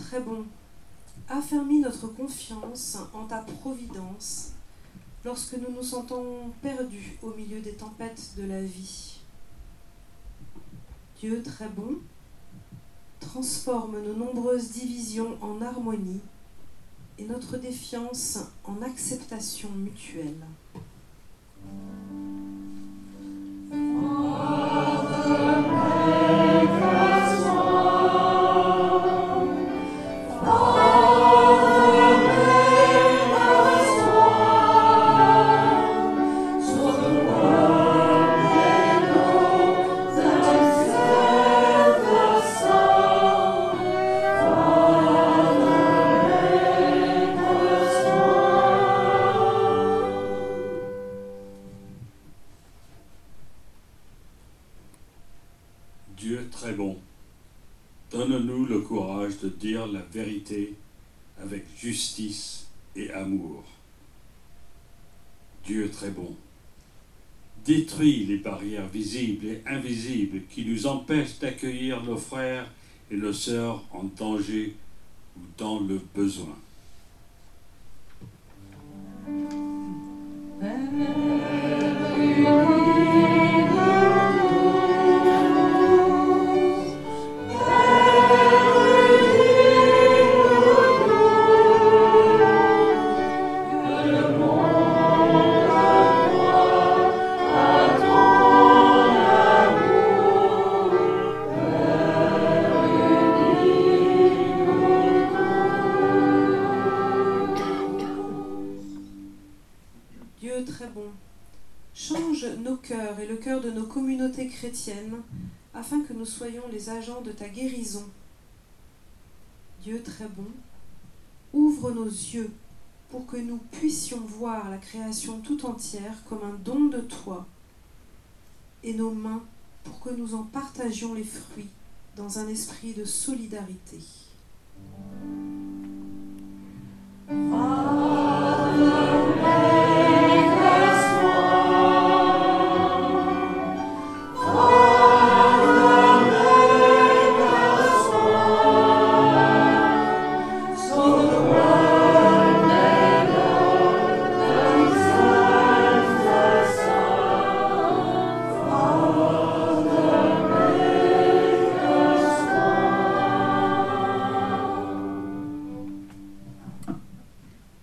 très bon, affermis notre confiance en ta providence lorsque nous nous sentons perdus au milieu des tempêtes de la vie. Dieu très bon, transforme nos nombreuses divisions en harmonie et notre défiance en acceptation mutuelle. Dieu très bon, donne-nous le courage de dire la vérité avec justice et amour. Dieu très bon, détruis les barrières visibles et invisibles qui nous empêchent d'accueillir nos frères et nos sœurs en danger ou dans le besoin. Dieu très bon, change nos cœurs et le cœur de nos communautés chrétiennes afin que nous soyons les agents de ta guérison. Dieu très bon, ouvre nos yeux pour que nous puissions voir la création tout entière comme un don de toi et nos mains pour que nous en partagions les fruits dans un esprit de solidarité. So